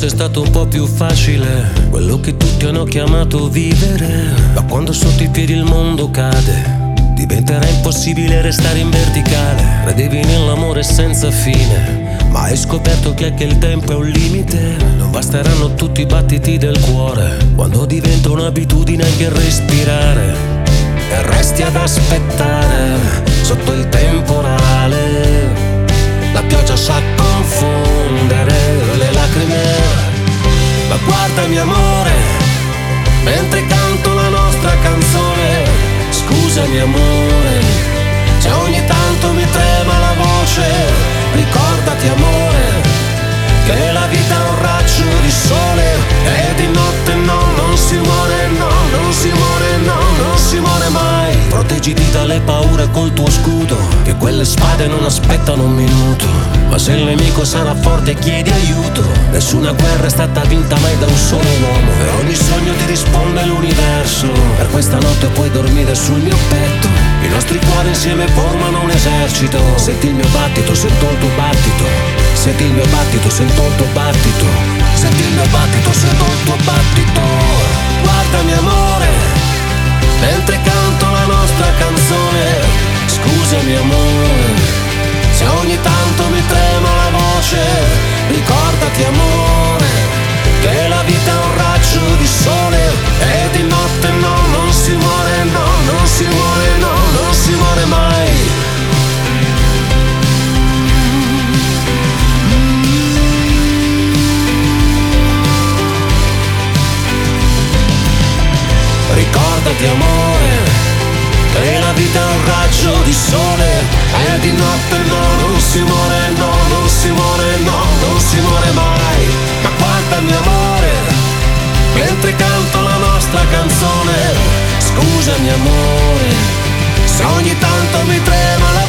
fosse stato un po' più facile quello che tutti hanno chiamato vivere. Ma quando sotto i piedi il mondo cade, diventerà impossibile restare in verticale. Credevi nell'amore senza fine, ma hai scoperto che il tempo è un limite. Non basteranno tutti i battiti del cuore quando diventa un'abitudine anche respirare. E resti ad aspettare sotto il temporale. La pioggia sa confondere le lacrime. Ma guardami amore, mentre canto la nostra canzone. Scusami amore, se ogni tanto mi trema la voce. Ricordati amore, che la vita è un raggio di sole. E di notte no, non si muore, no, non si muore, no, non si muore mai. Proteggiti dalle paure col tuo scudo, che quelle spade non aspettano un minuto. Ma se il nemico sarà forte chiedi aiuto. Nessuna guerra è stata vinta mai da un solo uomo. Per ogni sogno ti risponde l'universo. Per questa notte puoi dormire sul mio petto. I nostri cuori insieme formano un esercito. Senti il mio battito, sento il tuo battito. Senti il mio battito, sento il tuo battito. Senti il mio battito, sento il tuo battito. Guardami amore, mentre canto la nostra canzone. Scusami amore, se ogni tanto mi trema la voce. Ricordati amore, che la vita è un raggio di sole. E di notte no, non si muore, no, non si muore, no, non si muore mai. Ricordati amore, che la vita è un raggio di sole. E di notte no, non si muore, no, non si muore, no, non si muore mai. Ma guardami amore, mentre canto la nostra canzone. Scusami amore, se ogni tanto mi trema la